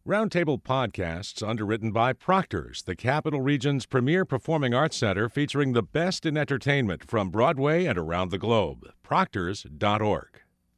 Roundtable Podcasts, underwritten by Proctor's, the Capital Region's premier performing arts center featuring the best in entertainment from Broadway and around the globe. Proctors.org.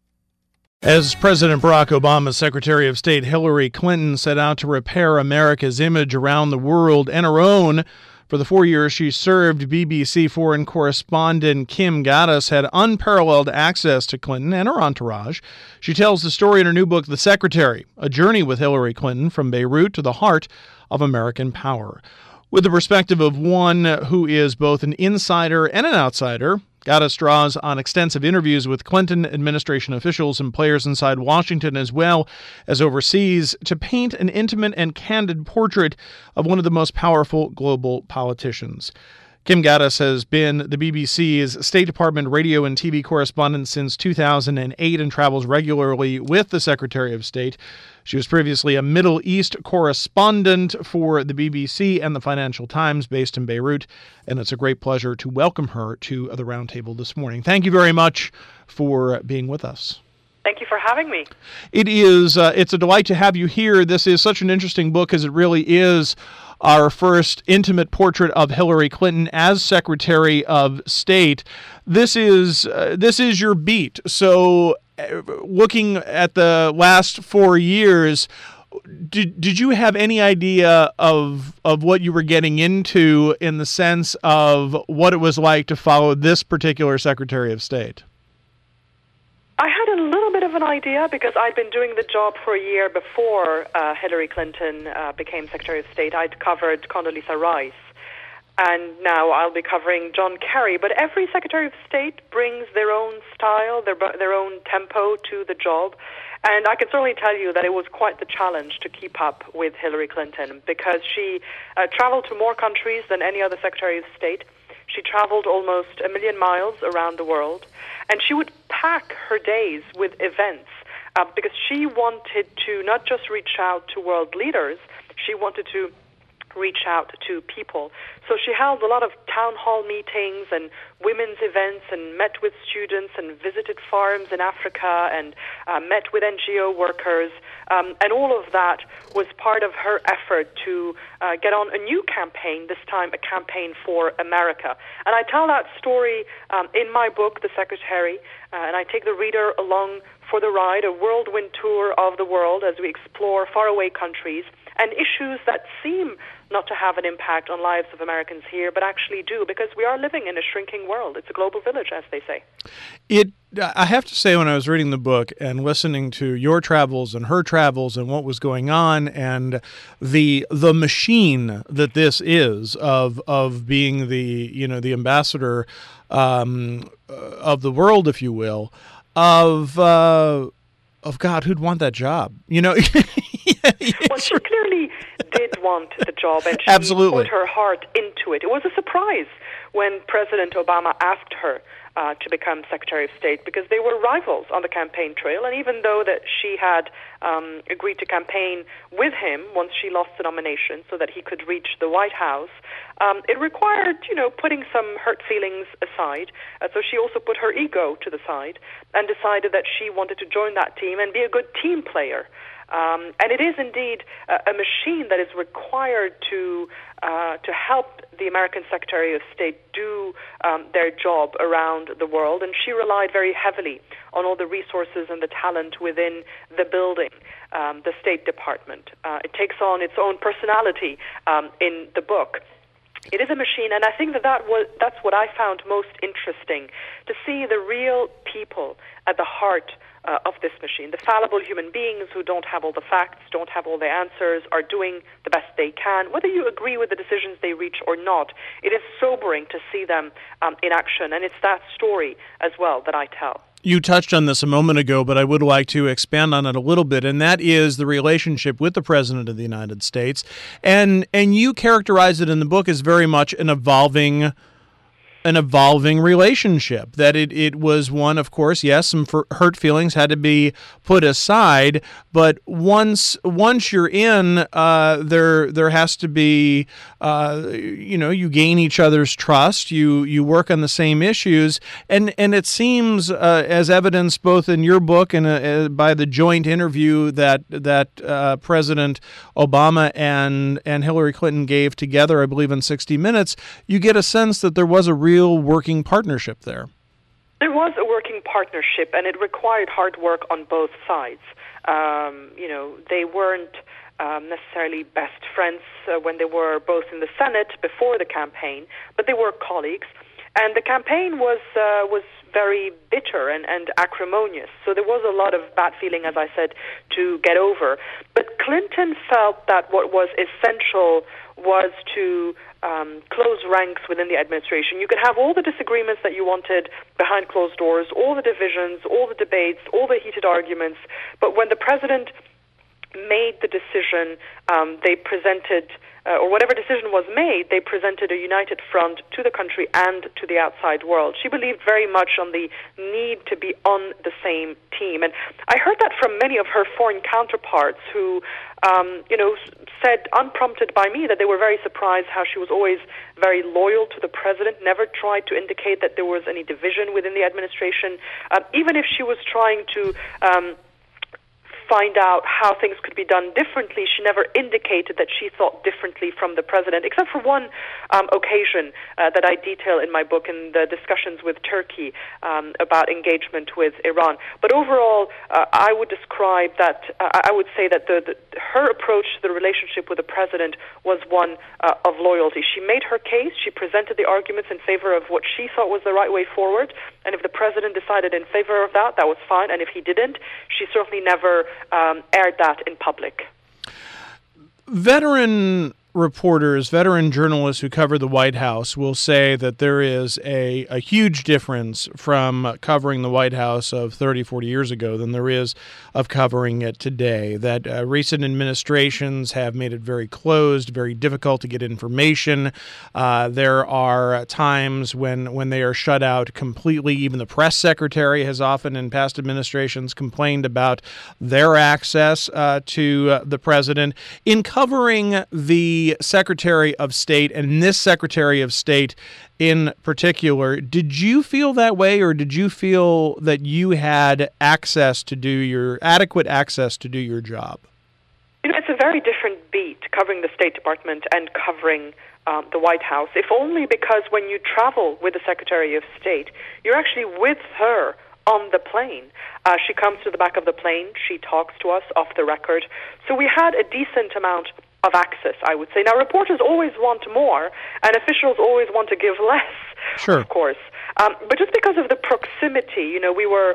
As President Barack Obama's Secretary of State Hillary Clinton set out to repair America's image around the world and her own, for the 4 years she served, BBC foreign correspondent Kim Gaddis had unparalleled access to Clinton and her entourage. She tells the story in her new book, The Secretary, a journey with Hillary Clinton from Beirut to the heart of American power. With the perspective of one who is both an insider and an outsider, Gaddis draws on extensive interviews with Clinton administration officials and players inside Washington as well as overseas to paint an intimate and candid portrait of one of the most powerful global politicians. Kim Gaddis has been the BBC's State Department radio and TV correspondent since 2008 and travels regularly with the Secretary of State. She was previously a Middle East correspondent for the BBC and the Financial Times based in Beirut, and it's a great pleasure to welcome her to the Roundtable this morning. Thank you very much for being with us. Thank you for having me. It's a delight to have you here. This is such an interesting book because it really is our first intimate portrait of Hillary Clinton as Secretary of State. This is your beat. So, looking at the last 4 years, did you have any idea of what you were getting into in the sense of what it was like to follow this particular Secretary of State? I had a little bit of an idea because I'd been doing the job for a year before Hillary Clinton became Secretary of State. I'd covered Condoleezza Rice, and now I'll be covering John Kerry. But every Secretary of State brings their own style, their own tempo to the job. And I can certainly tell you that it was quite the challenge to keep up with Hillary Clinton because she traveled to more countries than any other Secretary of State. She traveled almost 1 million miles around the world, and she would pack her days with events because she wanted to not just reach out to world leaders, she wanted to reach out to people. So she held a lot of town hall meetings and women's events and met with students and visited farms in Africa and met with NGO workers. And all of that was part of her effort to get on a new campaign, this time a campaign for America. And I tell that story in my book, The Secretary, and I take the reader along for the ride, a whirlwind tour of the world as we explore faraway countries and issues that seem not to have an impact on lives of Americans here, but actually do, because we are living in a shrinking world. It's a global village, as they say. I have to say, when I was reading the book and listening to your travels and her travels and what was going on and the machine that this is of being the ambassador of the world, if you will, of God, who'd want that job? Well, she clearly did want the job, and she Absolutely. put her heart into it. It was a surprise when President Obama asked her to become Secretary of State because they were rivals on the campaign trail, and even though that she had agreed to campaign with him once she lost the nomination so that he could reach the White House, it required, putting some hurt feelings aside. So she also put her ego to the side and decided that she wanted to join that team and be a good team player. And it is indeed a machine that is required to help the American Secretary of State do their job around the world. And she relied very heavily on all the resources and the talent within the building, the State Department. It takes on its own personality in the book. It is a machine, and I think that's what I found most interesting, to see the real people at the heart of this machine. The fallible human beings who don't have all the facts, don't have all the answers, are doing the best they can. Whether you agree with the decisions they reach or not, it is sobering to see them in action, and it's that story as well that I tell. You touched on this a moment ago, but I would like to expand on it a little bit, and that is the relationship with the President of the United States. And you characterize it in the book as very much an evolving an evolving relationship, that it was one, of course, yes, some hurt feelings had to be put aside, but once you're in, there has to be, you gain each other's trust, you work on the same issues, and it seems, as evidenced both in your book and by the joint interview that President Obama and Hillary Clinton gave together, I believe in 60 Minutes, you get a sense that there was a real working partnership there. There was a working partnership, and it required hard work on both sides. They weren't necessarily best friends when they were both in the Senate before the campaign, but they were colleagues. And the campaign was very bitter and acrimonious. So there was a lot of bad feeling, as I said, to get over. But Clinton felt that what was essential was to close ranks within the administration. You could have all the disagreements that you wanted behind closed doors, all the divisions, all the debates, all the heated arguments, but when the president made the decision, they presented, or whatever decision was made, they presented a united front to the country and to the outside world. She believed very much on the need to be on the same team. And I heard that from many of her foreign counterparts who, said, unprompted by me, that they were very surprised how she was always very loyal to the president, never tried to indicate that there was any division within the administration, even if she was trying to find out how things could be done differently. She never indicated that she thought differently from the president, except for one occasion that I detail in my book in the discussions with Turkey about engagement with Iran. But overall, I would describe that, I would say that her approach to the relationship with the president was one of loyalty. She made her case, she presented the arguments in favor of what she thought was the right way forward, and if the president decided in favor of that, that was fine, and if he didn't, she certainly never aired that in public. Veteran journalists who cover the White House will say that there is a huge difference from covering the White House of 30, 40 years ago than there is of covering it today, that recent administrations have made it very closed, very difficult to get information. There are times when they are shut out completely. Even the press secretary has often in past administrations complained about their access to the president. In covering the Secretary of State, and this Secretary of State in particular, did you feel that way, or did you feel that you had adequate access to do your job? It's a very different beat, covering the State Department and covering the White House, if only because when you travel with the Secretary of State, you're actually with her on the plane. She comes to the back of the plane, she talks to us off the record. So we had a decent amount of access, I would say. Now, reporters always want more, and officials always want to give less, sure, of course. But just because of the proximity, we were,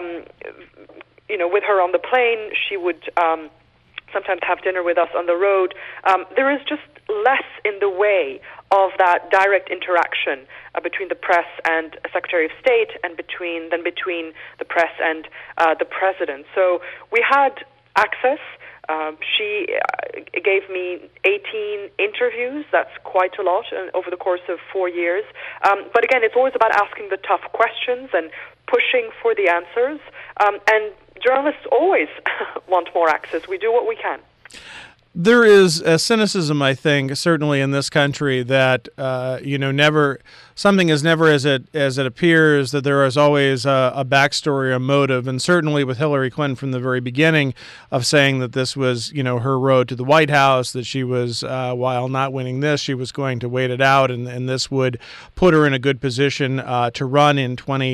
with her on the plane, she would sometimes have dinner with us on the road. There is just less in the way of that direct interaction between the press and Secretary of State, and between the press and the president. So we had access. She gave me 18 interviews. That's quite a lot over the course of 4 years. But again, it's always about asking the tough questions and pushing for the answers. And journalists always want more access. We do what we can. There is a cynicism, I think, certainly in this country that something is never as it appears. That there is always a backstory, a motive, and certainly with Hillary Clinton from the very beginning of saying that this was her road to the White House. That she was, while not winning this, she was going to wait it out, and this would put her in a good position to run in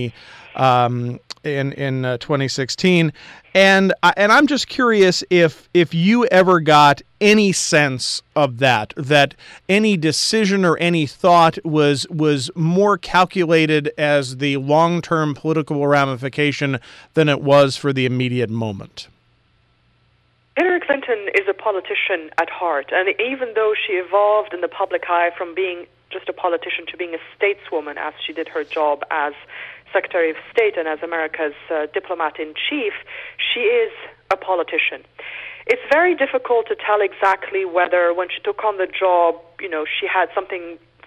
2016. And I'm just curious if you ever got any sense of that any decision or any thought was more calculated as the long-term political ramification than it was for the immediate moment. Hillary Clinton is a politician at heart, and even though she evolved in the public eye from being just a politician to being a stateswoman as she did her job as Secretary of State and as America's diplomat-in-chief, she is a politician. It's very difficult to tell exactly whether when she took on the job, she had something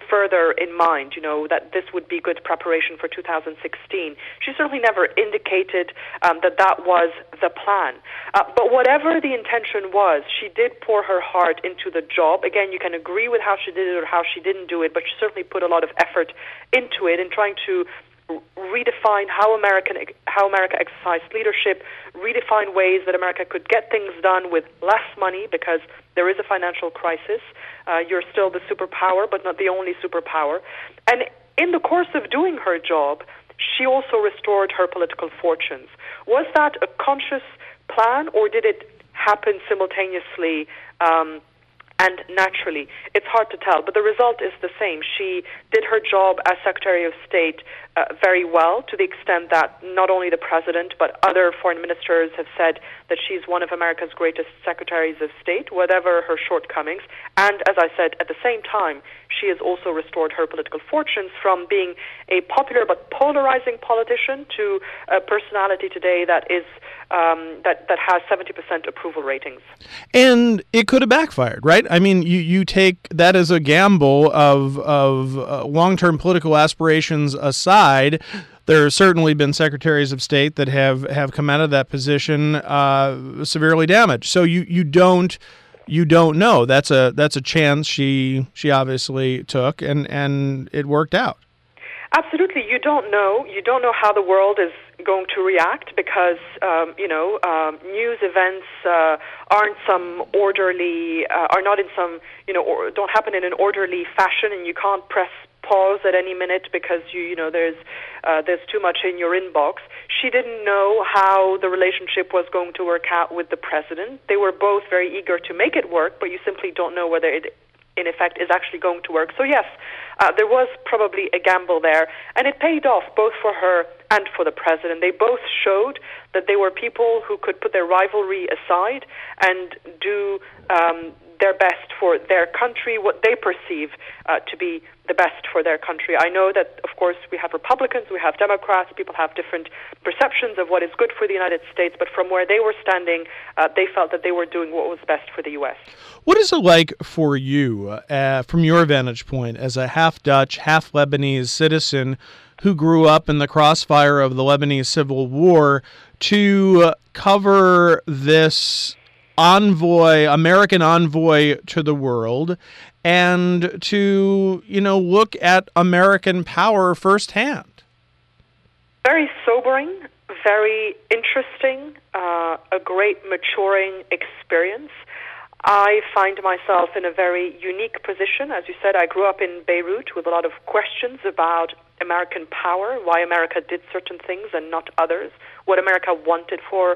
further in mind, that this would be good preparation for 2016. She certainly never indicated that was the plan. But whatever the intention was, she did pour her heart into the job. Again, you can agree with how she did it or how she didn't do it, but she certainly put a lot of effort into it in trying to redefine how America exercised leadership, redefine ways that America could get things done with less money because there is a financial crisis. You're still the superpower, but not the only superpower. And in the course of doing her job, she also restored her political fortunes. Was that a conscious plan, or did it happen simultaneously and naturally? It's hard to tell, but the result is the same. She did her job as Secretary of State very well, to the extent that not only the President, but other foreign ministers have said that she's one of America's greatest Secretaries of State, whatever her shortcomings. And as I said, at the same time, she has also restored her political fortunes from being a popular but polarizing politician to a personality today that is that has 70% approval ratings. And it could have backfired, right? I mean, you take that as a gamble of long-term political aspirations aside. There have certainly been secretaries of state that have come out of that position severely damaged. So you don't know. That's a chance she obviously took, and it worked out. Absolutely, you don't know. You don't know how the world is going to react because news events aren't some orderly, are not in some or don't happen in an orderly fashion, and you can't press pause at any minute because there's too much in your inbox. She didn't know how the relationship was going to work out with the president. They were both very eager to make it work, but you simply don't know whether it in effect is actually going to work. So yes, there was probably a gamble there, and it paid off both for her and for the president. They both showed that they were people who could put their rivalry aside and do their best for their country, what they perceive to be the best for their country. I know that, of course, we have Republicans, we have Democrats, people have different perceptions of what is good for the United States, but from where they were standing, they felt that they were doing what was best for the U.S. What is it like for you, from your vantage point, as a half-Dutch, half-Lebanese citizen who grew up in the crossfire of the Lebanese Civil War, to cover this American envoy to the world, and to, look at American power firsthand? Very sobering, very interesting, a great maturing experience. I find myself in a very unique position. As you said, I grew up in Beirut with a lot of questions about American power, why America did certain things and not others, what America wanted for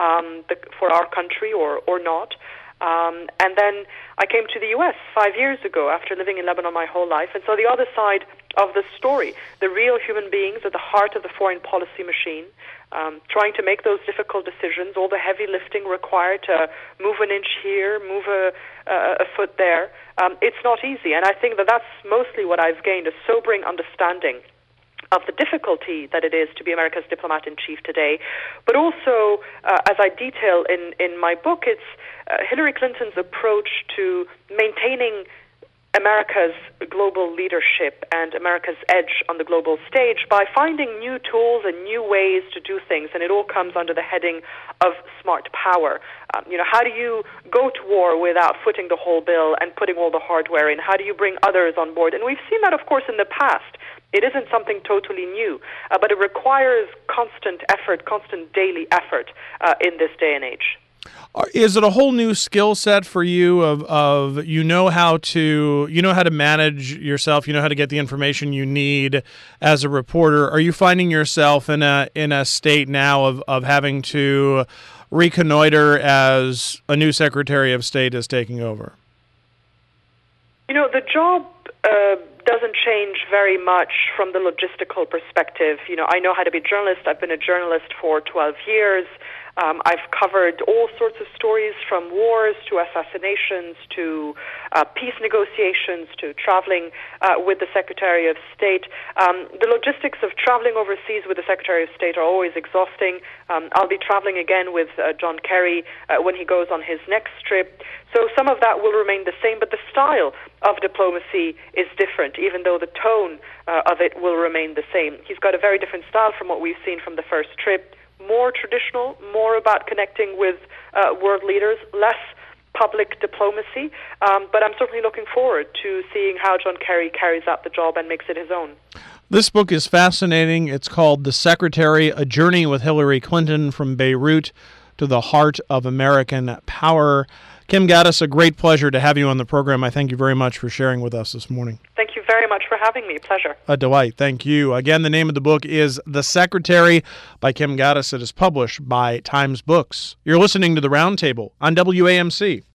our country or not. And then I came to the U.S. 5 years ago after living in Lebanon my whole life. And so the other side of the story, the real human beings at the heart of the foreign policy machine, trying to make those difficult decisions, all the heavy lifting required to move an inch here, move a foot there. It's not easy. And I think that that's mostly what I've gained, a sobering understanding of the difficulty that it is to be America's diplomat-in-chief today. But also, as I detail in my book, it's Hillary Clinton's approach to maintaining America's global leadership and America's edge on the global stage by finding new tools and new ways to do things, and it all comes under the heading of smart power. How do you go to war without footing the whole bill and putting all the hardware in? How do you bring others on board? And we've seen that, of course, in the past. It isn't something totally new, but it requires constant effort, constant daily effort in this day and age. Is it a whole new skill set for you of how to manage yourself, how to get the information you need as a reporter? Are you finding yourself in a state now of having to reconnoiter as a new Secretary of State is taking over? The job doesn't change very much from the logistical perspective. I know how to be a journalist. I've been a journalist for 12 years. I've covered all sorts of stories, from wars to assassinations to peace negotiations to traveling with the Secretary of State. The logistics of traveling overseas with the Secretary of State are always exhausting. I'll be traveling again with John Kerry when he goes on his next trip. So some of that will remain the same, but the style of diplomacy is different, even though the tone of it will remain the same. He's got a very different style from what we've seen from the first trip. More traditional, more about connecting with world leaders, less public diplomacy. But I'm certainly looking forward to seeing how John Kerry carries out the job and makes it his own. This book is fascinating. It's called The Secretary, A Journey with Hillary Clinton from Beirut to the Heart of American Power. Kim Gaddis, a great pleasure to have you on the program. I thank you very much for sharing with us this morning. Thank you very much for having me. Pleasure. A delight. Thank you. Again, the name of the book is The Secretary by Kim Gaddis. It is published by Times Books. You're listening to The Roundtable on WAMC.